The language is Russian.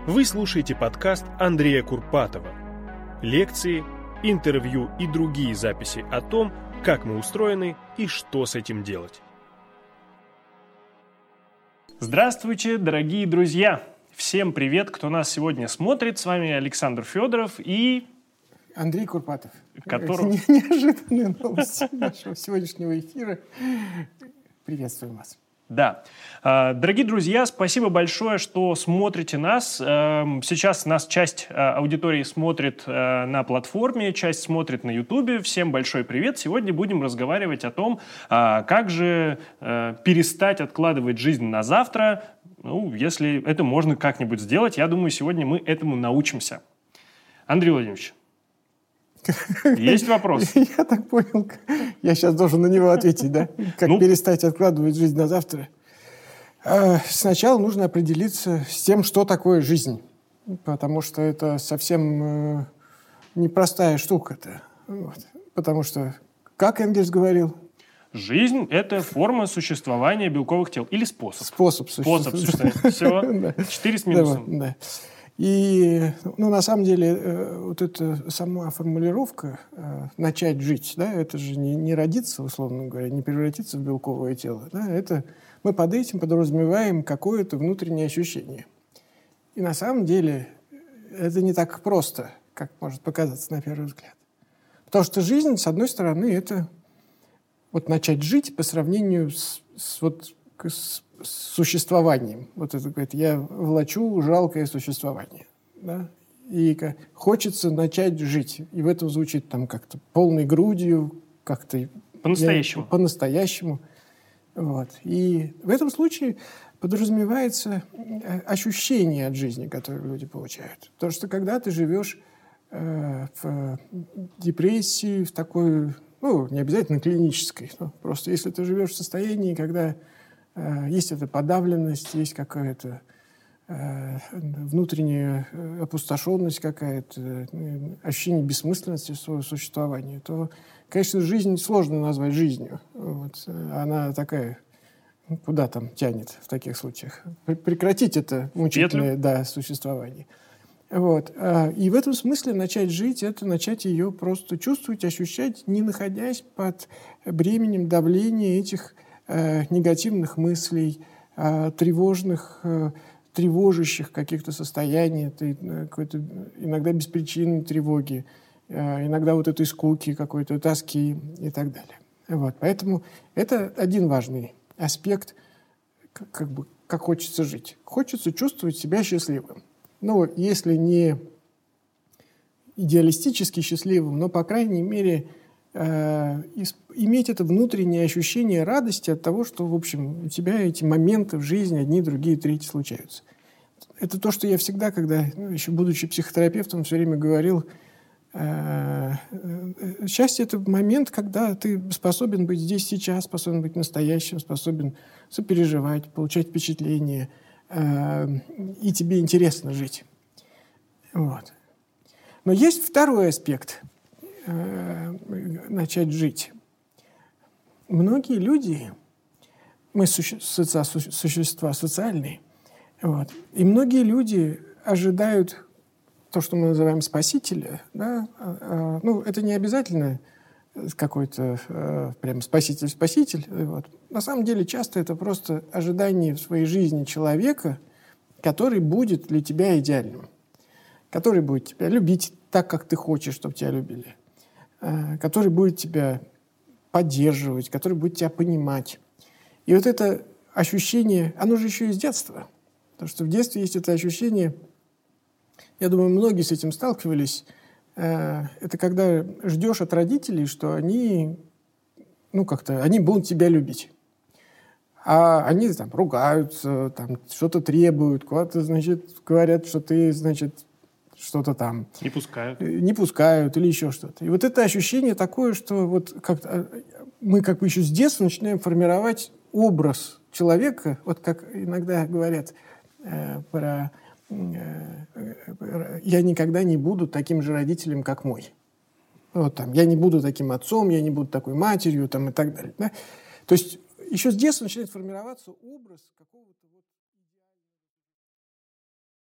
Вы слушаете подкаст Андрея Курпатова. Лекции, интервью и другие записи о том, как мы устроены и что с этим делать. Здравствуйте, дорогие друзья! Всем привет, кто нас сегодня смотрит. С вами Александр Федоров и... Андрей Курпатов. Которого... Неожиданная новость нашего сегодняшнего эфира. Приветствую вас. Да. Дорогие друзья, спасибо большое, что смотрите нас. Сейчас нас часть аудитории смотрит на платформе, часть смотрит на Ютубе. Всем большой привет. Сегодня будем разговаривать о том, как же перестать откладывать жизнь на завтра, если это можно как-нибудь сделать. Я думаю, сегодня мы этому научимся. Андрей Владимирович, есть вопрос? Я так понял. Я сейчас должен на него ответить, да? Как перестать откладывать жизнь на завтра? Сначала нужно определиться с тем, что такое жизнь. Потому что это совсем непростая штука-то. Вот. Потому что, как Энгельс говорил... Жизнь – это форма существования белковых тел. Или способ. Способ существования. Все. 4 с минусом. Да. И, на самом деле, вот эта сама формулировка «начать жить», да, это же не родиться, условно говоря, не превратиться в белковое тело. Да, это мы под этим подразумеваем какое-то внутреннее ощущение. И на самом деле это не так просто, как может показаться на первый взгляд. Потому что жизнь, с одной стороны, это вот начать жить по сравнению с существованием. Вот это говорит, я влачу жалкое существование. Да? И хочется начать жить. И в этом звучит там как-то полной грудью, как-то... По-настоящему. По-настоящему. Вот. И в этом случае подразумевается ощущение от жизни, которое люди получают. Потому что когда ты живешь в депрессии, в такой, не обязательно клинической, просто если ты живешь в состоянии, когда есть эта подавленность, есть какая-то внутренняя опустошенность какая-то, ощущение бессмысленности своего существования, то, конечно, жизнь сложно назвать жизнью. Вот. Она такая, куда там тянет в таких случаях? Прекратить это мучительное существование. Вот. И в этом смысле начать жить – это начать ее просто чувствовать, ощущать, не находясь под бременем давления этих негативных мыслей, тревожащих каких-то состояний, какой-то иногда беспричинной тревоги, иногда вот этой скуки, какой-то тоски и так далее. Вот. Поэтому это один важный аспект, как хочется жить. Хочется чувствовать себя счастливым. Если не идеалистически счастливым, но, по крайней мере, иметь это внутреннее ощущение радости от того, что, в общем, у тебя эти моменты в жизни одни, другие, третьи случаются. Это то, что я всегда, когда, еще будучи психотерапевтом, все время говорил, счастье – это момент, когда ты способен быть здесь сейчас, способен быть настоящим, способен сопереживать, получать впечатления, и тебе интересно жить. Вот. Но есть второй аспект – начать жить. Многие люди, мы существа социальные, и многие люди ожидают то, что мы называем спасителя. Да? Это не обязательно какой-то прям спаситель. Вот. На самом деле часто это просто ожидание в своей жизни человека, который будет для тебя идеальным, который будет тебя любить так, как ты хочешь, чтобы тебя любили, который будет тебя поддерживать, который будет тебя понимать. И вот это ощущение, оно же еще из детства. Потому что в детстве есть это ощущение, я думаю, многие с этим сталкивались, это когда ждешь от родителей, что они, они будут тебя любить. А они там ругаются, там что-то требуют, куда-то, говорят, что ты, что-то там... Не пускают или еще что-то. И вот это ощущение такое, что мы еще с детства начинаем формировать образ человека, вот как иногда говорят про «я никогда не буду таким же родителем, как мой». Я не буду таким отцом, я не буду такой матерью и так далее. Да? То есть еще с детства начинает формироваться образ какого-то...